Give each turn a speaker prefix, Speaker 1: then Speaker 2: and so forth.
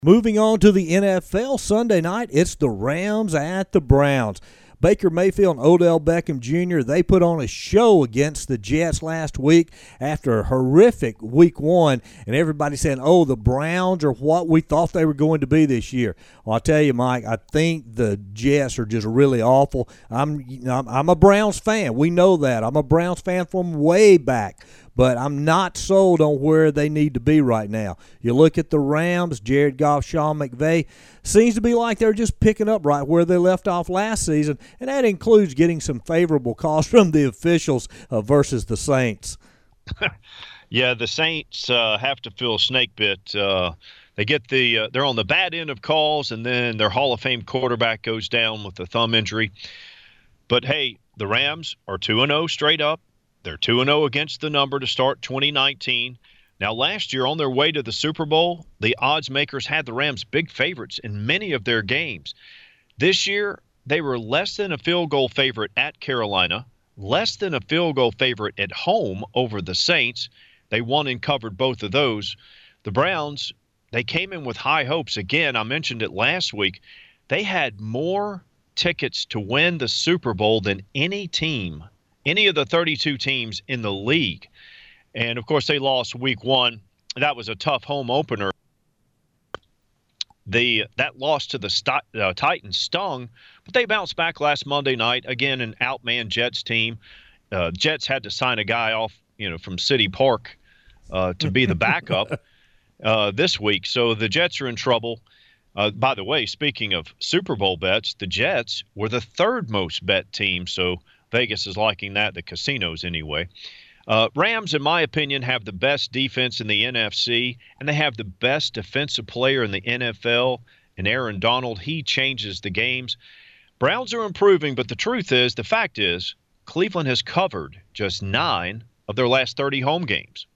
Speaker 1: Moving on to the NFL Sunday night, it's the Rams at the Browns. Baker Mayfield and Odell Beckham Jr., they put on a show against the Jets last week after a horrific week one, and everybody saying, oh, the Browns are what we thought they were going to be this year. Well, I'll tell you, Mike, I think the Jets are just really awful. I'm a Browns fan. We know that. I'm a Browns fan from way back. But I'm not sold on where they need to be right now. You look at the Rams, Jared Goff, Sean McVay, seems to be like they're just picking up right where they left off last season, and that includes getting some favorable calls from the officials versus the Saints.
Speaker 2: Yeah, the Saints have to feel snake bit. They get they're on the bad end of calls, and then their Hall of Fame quarterback goes down with a thumb injury. But hey, the Rams are 2-0 straight up. They're 2-0 against the number to start 2019. Now, last year on their way to the Super Bowl, the odds makers had the Rams big favorites in many of their games. This year, they were less than a field goal favorite at Carolina, less than a field goal favorite at home over the Saints. They won and covered both of those. The Browns, they came in with high hopes. Again, I mentioned it last week. They had more tickets to win the Super Bowl than any team, any of the 32 teams in the league. And, of course, they lost week one. That was a tough home opener. That loss to the Titans stung, but they bounced back last Monday night. Again, an outmanned Jets team. Jets had to sign a guy off, from City Park to be the backup this week. So the Jets are in trouble. By the way, speaking of Super Bowl bets, the Jets were the third most bet team, so Vegas is liking that, the casinos anyway. Rams, in my opinion, have the best defense in the NFC, and they have the best defensive player in the NFL, and Aaron Donald. He changes the games. Browns are improving, but the fact is, Cleveland has covered just 9 of their last 30 home games.